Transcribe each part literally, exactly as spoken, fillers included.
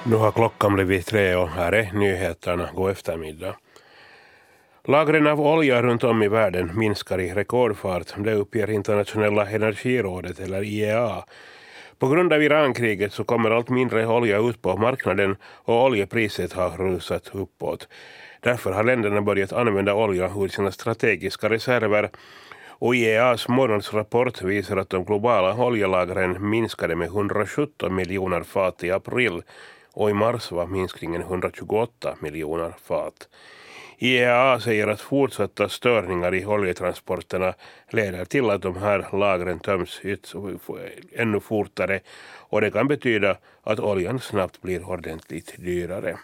Nu har klockan blivit tre och här är nyheterna. God eftermiddag. Lagren av olja runt om i världen minskar i rekordfart. Det uppger Internationella energirådet eller I E A. På grund av Irankriget så kommer allt mindre olja ut på marknaden och oljepriset har rusat uppåt. Därför har länderna börjat använda olja ur sina strategiska reserver. Och I E A:s månadsrapport visar att de globala oljelagren minskade med hundrasjutton miljoner fat i april och i mars var minskningen hundratjugoåtta miljoner fat. I E A säger att fortsatta störningar i oljetransporterna leder till att de här lagren töms ut ännu fortare och det kan betyda att oljan snabbt blir ordentligt dyrare.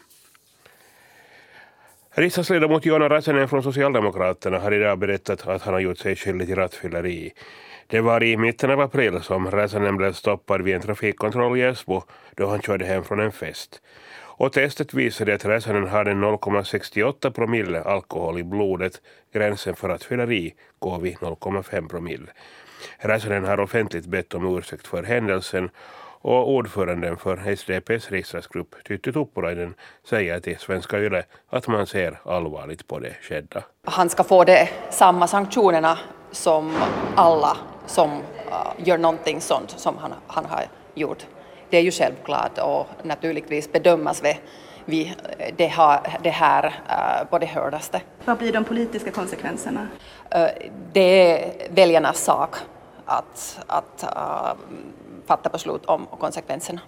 Riksdagsledamot Joona Räsänen från Socialdemokraterna har idag berättat att han har gjort sig skyldig till rattfylleri. Det var i mitten av april som Räsänen blev stoppad vid en trafikkontroll i Esbo då han körde hem från en fest. Och testet visade att Räsänen hade noll komma sextioåtta promille alkohol i blodet. Gränsen för rattfylleri går vid noll komma fem promille. Räsänen har offentligt bett om ursäkt för händelsen och ordföranden för S D P:s riksdagsgrupp Tytti Tuppurainen säger till Svenska Yle att man ser allvarligt på det skedda. Han ska få det samma sanktionerna som alla som uh, gör någonting sånt som han, han har gjort. Det är ju självklart och naturligtvis bedömas vi, vi det, har, det här uh, på det hårdaste. Vad blir de politiska konsekvenserna? Uh, det är väljarnas sak att, att uh, fatta beslut om konsekvenserna.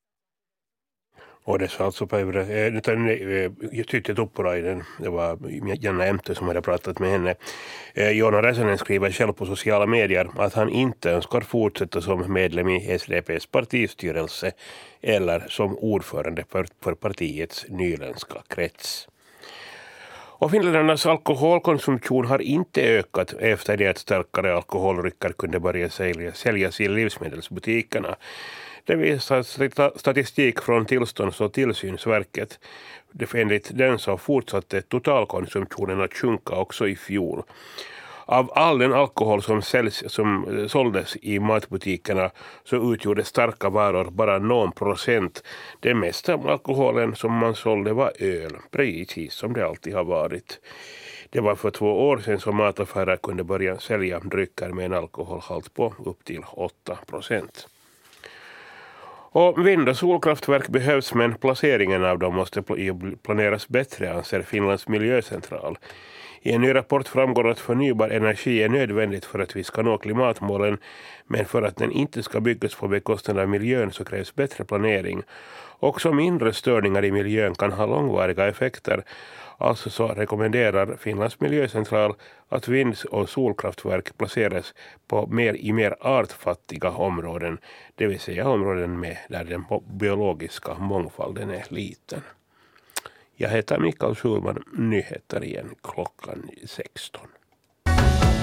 Och det sa alltså på Tytti Tuppurainen, det var Janna Emte som hade pratat med henne. Joona Räsänen skriver själv på sociala medier att han inte önskar fortsätta som medlem i S D P:s partistyrelse eller som ordförande för, för partiets nyländska krets. Och finländarnas alkoholkonsumtion har inte ökat efter det att starkare alkoholdrycker kunde börja säljas i livsmedelsbutikerna. Det visar statistik från Tillstånds- och tillsynsverket. Enligt den så fortsatte totalkonsumtionen att sjunka också i fjol. Av all den alkohol som, säljs, som såldes i matbutikerna så utgjorde starka varor bara någon procent. Det mesta av alkoholen som man sålde var öl, precis som det alltid har varit. Det var för två år sedan som mataffärer kunde börja sälja drycker med en alkoholhalt på upp till åtta procent. Och vind- och solkraftverk behövs men placeringen av dem måste planeras bättre, anser Finlands miljöcentral. I en ny rapport framgår att förnybar energi är nödvändigt för att vi ska nå klimatmålen, men för att den inte ska byggas på bekostnad av miljön så krävs bättre planering. Också mindre störningar i miljön kan ha långvariga effekter. Alltså så rekommenderar Finlands miljöcentral att vind- och solkraftverk placeras på mer, i mer artfattiga områden, det vill säga områden med där den biologiska mångfalden är liten. Jag heter Mikael Schulman, nyheter igen klockan sexton.